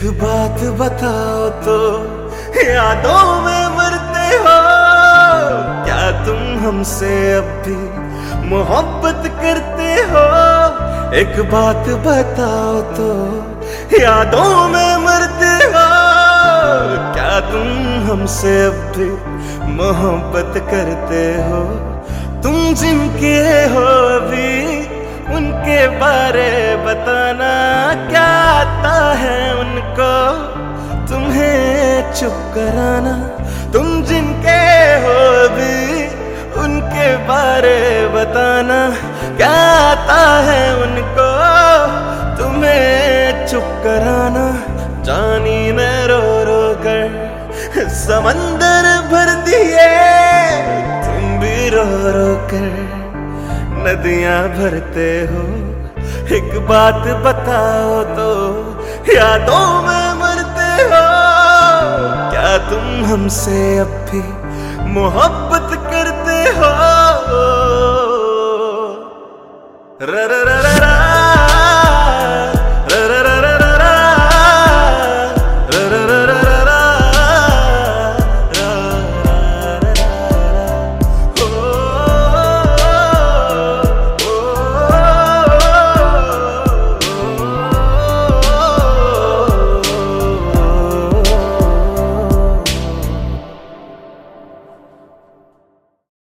बात बताओ तो यादों में मरते हो, क्या तुम हमसे अब भी मोहब्बत करते हो? एक बात बताओ तो यादों में मरते हो, क्या तुम हमसे अब भी मोहब्बत करते हो? तुम जिनके हो अभी उनके बारे बताना, क्या आता है उनको तुम्हें चुप कराना? तुम जिनके हो अभी उनके बारे बताना, क्या आता है उनको तुम्हें चुप कराना? जानी मैं रो रो कर समंदर भर दिए, तुम भी रो रो कर नदियां भरते हो। एक बात बताओ तो यादों में मरते हो, क्या तुम हमसे अब भी मोहब्बत करते हो?